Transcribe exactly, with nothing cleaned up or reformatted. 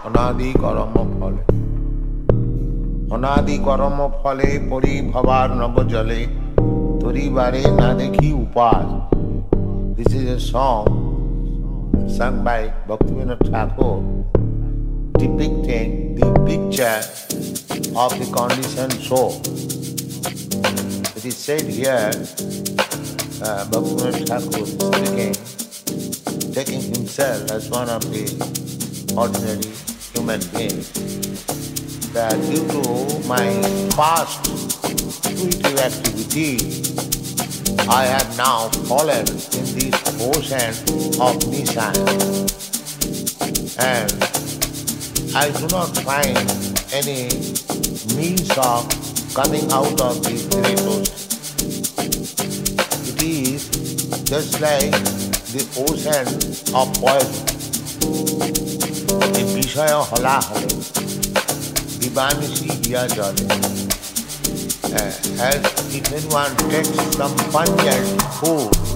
অনাদি করম ফলে অনাদি করম ফলে পরিভবার নব জলে তরিবারে না দেখি উপায়. This is a song sung by Bhaktivinoda Thakur depicting the picture of the conditioned soul. It is said here, uh, Bhaktivinoda Thakur is speaking, taking himself as one of the ordinary human beings, that due to my past intuitive activity, I have now fallen in this ocean of Nissan, and I do not find any means of coming out of this great ocean. It is just like the ocean of poison. The Vishaya hola hale, Divanisi hiya jale. As if anyone takes some pungent food